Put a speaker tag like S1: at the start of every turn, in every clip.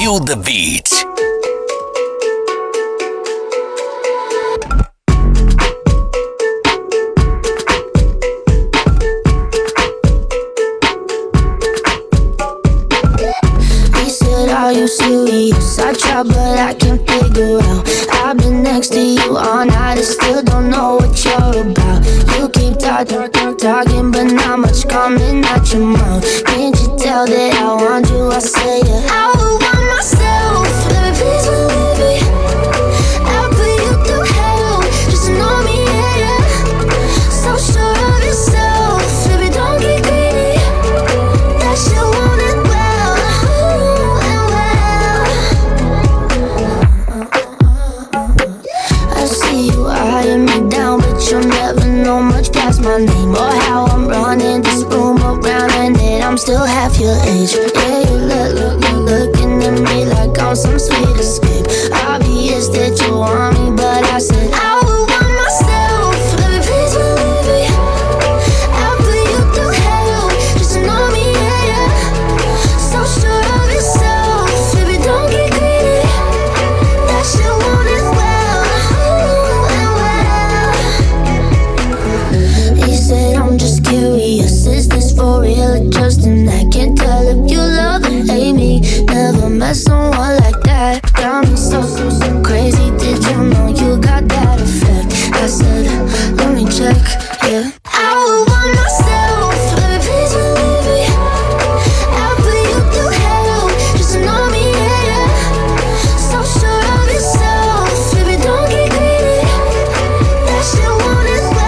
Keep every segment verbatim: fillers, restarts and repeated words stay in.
S1: Feel the beat.
S2: Are you serious? I try but I can't figure out. I've been next to you all night and still don't know what you're about. You keep talking, talking but not much coming out your mouth. Can't you tell that I want you? I say yeah. I would want myself, baby, please believe me. I'll put you through hell, just know me, yeah, yeah. So sure of yourself, baby, don't get greedy. That shit want it well. Eyeing me down, but you'll never know much past my name or how I'm running this room around, and that I'm still half your age. Yeah, you look, look, you looking at me like I'm some sweet escape. Obvious that you want me, but I said I would want myself. Baby, please believe me. I'll put you through hell, just know me, yeah, yeah. So sure of yourself, baby, don't get greedy. That shit want it well. Said I'm just curious, is this for real or just an act? Can't tell if you love or hate me. Never met someone like that. Got me so, so, so crazy. Did you know you got that effect? I said, let me check, yeah. I would want myself, baby, please believe me. I'll put you through hell, just know me, yeah, yeah. So sure of yourself, baby, don't get greedy. That shit want it well.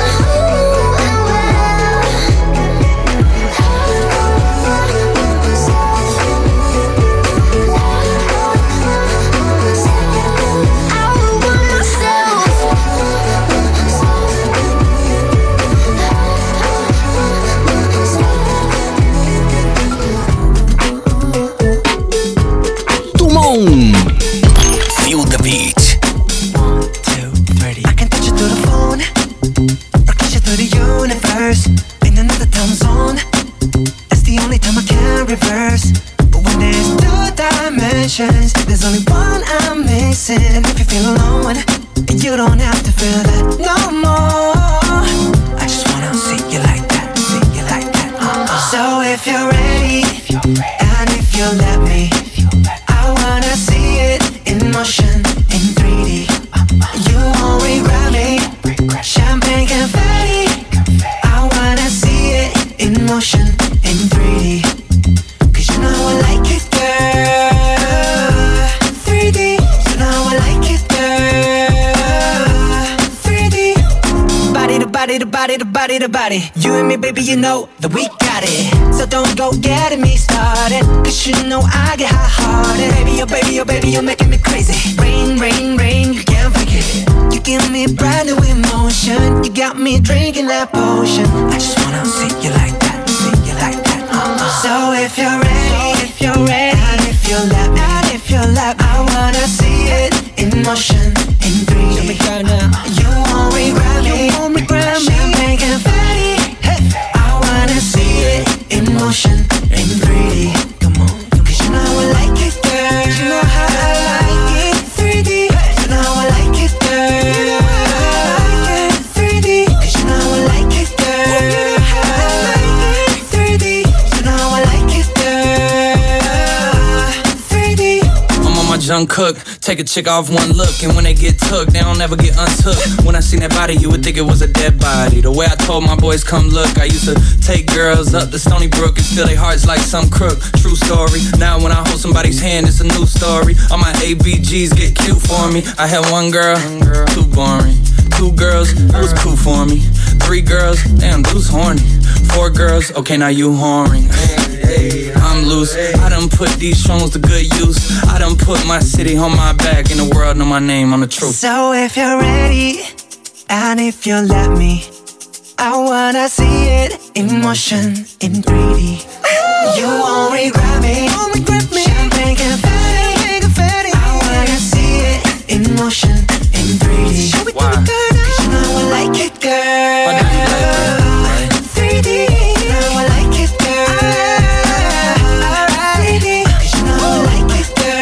S1: Feel the beat.
S3: One, two, three. I can touch you through the phone, or kiss you through the universe. In another time zone, it's the only time I can reverse. But when there's two dimensions, there's only one I'm missing. And if you feel alone, you don't have to feel that no more. I just wanna see you like that, see you like that. Uh-uh. So if you're ready, if you're ready, and if you let me, I wanna see it in motion, in three D. You won't regret me. Champagne confetti. I wanna see it in motion, in three D. Cause you know I like it, girl. three D. You know I like it, girl. three D. Body to body to body to body to body. You and me, baby, you know that we got it. So don't go getting me started, cause you know I get hot-hearted. Baby, oh baby, oh baby, you're making me crazy. Rain, rain, rain, you can't fake it. You give me brand new emotion. You got me drinking that potion. I just wanna see you like that, see you like that. Uh-uh. So if you're ready, if you're ready, and if you let me, and if you let me, I wanna see it in motion, in three D. You won't regret me, you won't regret me. Champagne confetti. Hey. I wanna see it in motion, in three D. Come on, cause you know I like it, girl. You know how I like it, three D. You know I like it, girl. You know how I like it, three D. Cause you know I like it, girl. You know how I like it, three D. You know I like it, girl. three D.
S4: I'm on my junk cook. Take a chick off one look, and when they get took, they don't ever get untook. When I seen that body, you would think it was a dead body. The way I told my boys, come look, I used to take girls up to Stony Brook and steal their hearts like some crook. True story. Now when I hold somebody's hand, it's a new story. All my A B Gs get cute for me. I had one girl, too boring. Two girls, that was cool for me. Three girls, damn, dude's horny. Four girls, okay, now you whoring. I'm loose, I done put these songs to good use. I done put my city on my back, and the world know my name, I'm the truth.
S3: So if you're ready, and if you let me, I wanna see it in motion, in three D. You won't regret me, champagne confetti. I wanna see it in motion, in three D.
S4: Why?
S3: Cause you know I like it, girl.
S4: Why do you like it?
S3: three D. You know I like it, girl. three D. Cause you know I like it, girl.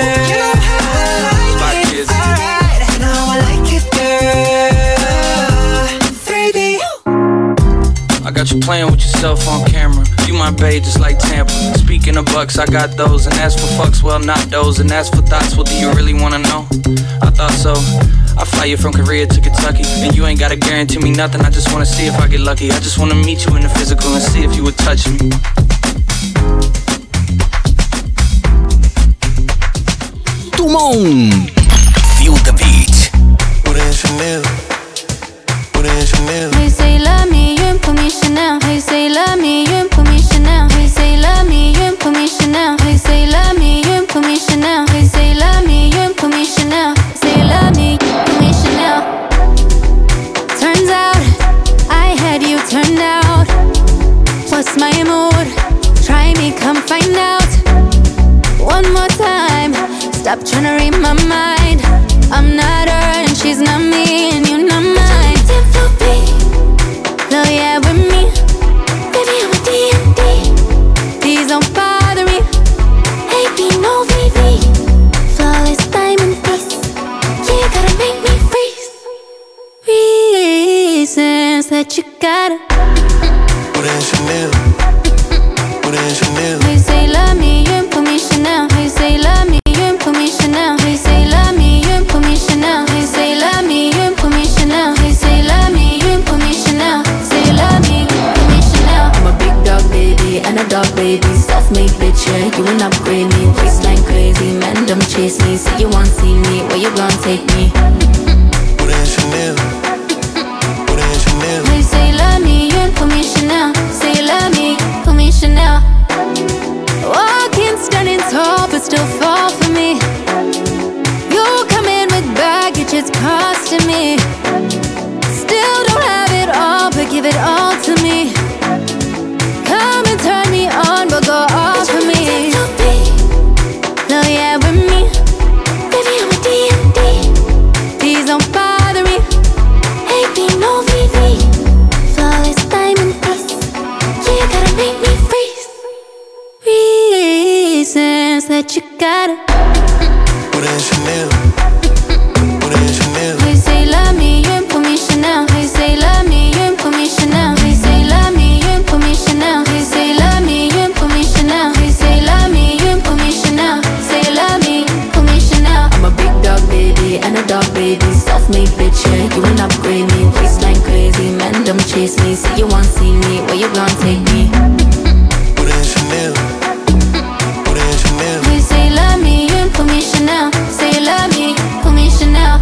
S4: playing with yourself on camera. You my babe just like Tampa. Speaking of bucks, I got those. And as for fucks, well not those. And as for thoughts, well do you really wanna know? I thought so. I fly you from Korea to Kentucky, and you ain't gotta guarantee me nothing. I just wanna see if I get lucky. I just wanna meet you in the physical and see if you would touch me.
S1: Tout le monde, feel the beat.
S5: Put in Chanel. Put in Chanel.
S2: Hey, say love me, you put me Chanel. Hey, say love me, you put me Chanel. Hey, say love me, you put me Chanel. Hey, say love me, you put me Chanel. Hey, say love me, you put me Chanel. Say love me, put me Chanel. Turns out I had you turned out. What's my mood? Try me, come find out. One more time. Stop trying to read my mind. I'm not her and she's not me, and you're not mine. Love yeah with me. Baby, I'm a D and D. Please don't bother me. A B, no V V. Flawless diamond piece. You gotta make me freeze. Reasons that you gotta
S5: Put in Chanel. Put in Chanel.
S2: Hey, say love me, you put me Chanel. Hey, say love me, you put me Chanel. Hey, say love me, you put me Chanel. Hey, say love me, you put me Chanel. Hey, say love me, you put me Chanel. Say love me, put me Chanel. I'm a big dog baby and a dog baby. Self-made bitch, yeah, you ain't upgrade me. Waistline crazy, man, don't chase me. Say you want see me, where you gon' take me?
S5: Put in Chanel. Put in Chanel.
S2: Hey, say love me, you put me Chanel. Say love me, put me Chanel. Walking, standing tall, but still fall for me. You come in with baggage, it's costing me. Still don't have it all, but give it all to me. Come and turn me on, but go off for me. Love yeah with me. Baby, I'm a D and D. Please don't bother me. A B, no V V. Flawless diamond piece. Yeah, you gotta make me freeze. Reasons that you gotta
S5: Put in Chanel. Put in Chanel.
S2: Hey, say love me, you put me Chanel. Hey, say love me, you put me Chanel. Hey, say love me, you put me Chanel. Hey, say love me, you put me Chanel. Hey, say love me, you put me Chanel. Say love me, put me Chanel. I'm a big dog baby and a dog baby. Self-made bitch, yeah, you ain't upgrade me. Waistline crazy, man, don't chase me. Say you want see me, where you gon' take me?
S5: Put in Chanel. Put in Chanel.
S2: Hey, say love me, you put me Chanel. Say love me, put me Chanel.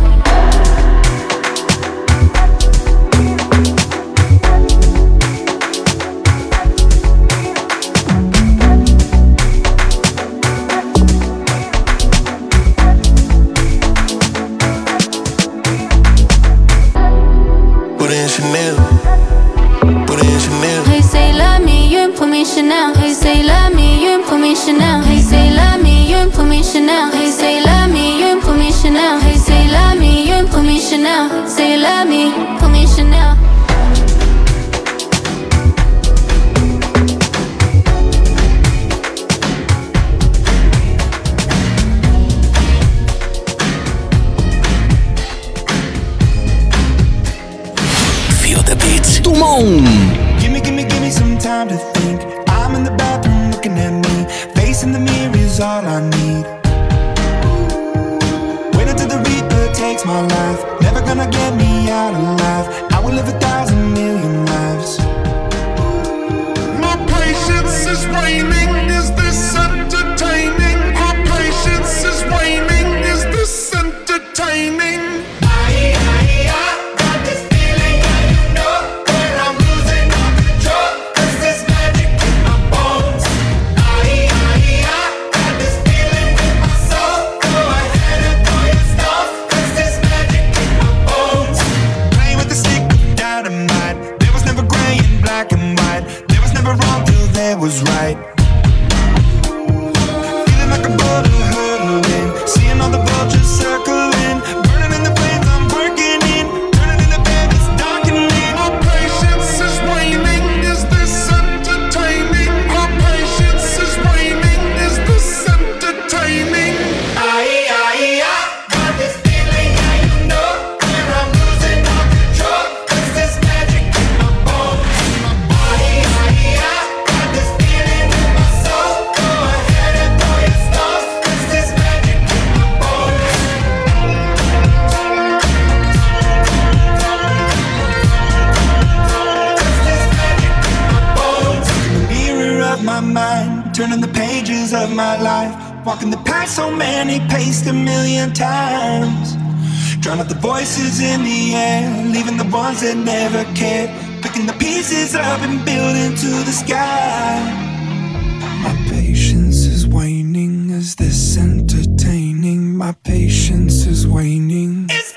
S5: Put in Chanel. Put in Chanel.
S2: Hey, say love me, you put me Chanel. Hey, say love me, you put me Chanel. Hey, say love me, you put me Chanel. Hey, say love me, you put me Chanel. Hey, say love me, you put me Chanel. Say love me, put me Chanel.
S1: Feel the beat. Tout le monde.
S6: Gimme, gimme, gimme some time to think. I'm in the bathroom looking at me. Facing the mirror is all I need. Wait until the Reaper takes my life. Never gonna get me out alive. I will live a thousand million lives. My patience is waning. Is this entertaining? My patience is waning. Is this entertaining? Was right. turning the pages of my life, walking the path so many paced a million times. Drown out the voices in the air, leaving the ones that never cared, picking the pieces up and building to the sky. My patience is waning. Is this entertaining? My patience is waning. Is